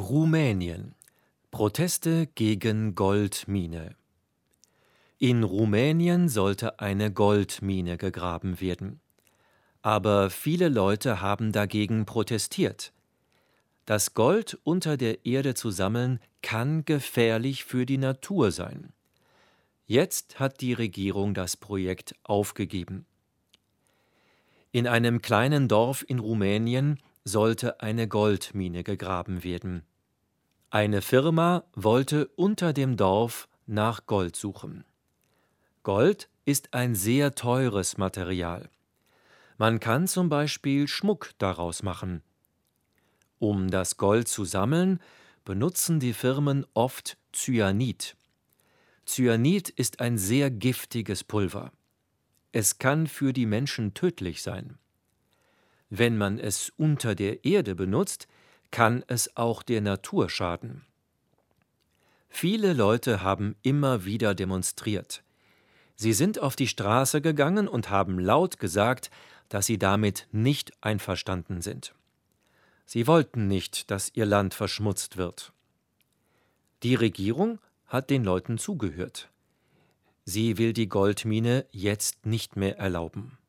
Rumänien. Proteste gegen Goldmine. In Rumänien sollte eine Goldmine gegraben werden. Aber viele Leute haben dagegen protestiert. Das Gold unter der Erde zu sammeln, kann gefährlich für die Natur sein. Jetzt hat die Regierung das Projekt aufgegeben. In einem kleinen Dorf in Rumänien sollte eine Goldmine gegraben werden. Eine Firma wollte unter dem Dorf nach Gold suchen. Gold ist ein sehr teures Material. Man kann zum Beispiel Schmuck daraus machen. Um das Gold zu sammeln, benutzen die Firmen oft Cyanid. Cyanid ist ein sehr giftiges Pulver. Es kann für die Menschen tödlich sein. Wenn man es unter der Erde benutzt, kann es auch der Natur schaden. Viele Leute haben immer wieder demonstriert. Sie sind auf die Straße gegangen und haben laut gesagt, dass sie damit nicht einverstanden sind. Sie wollten nicht, dass ihr Land verschmutzt wird. Die Regierung hat den Leuten zugehört. Sie will die Goldmine jetzt nicht mehr erlauben.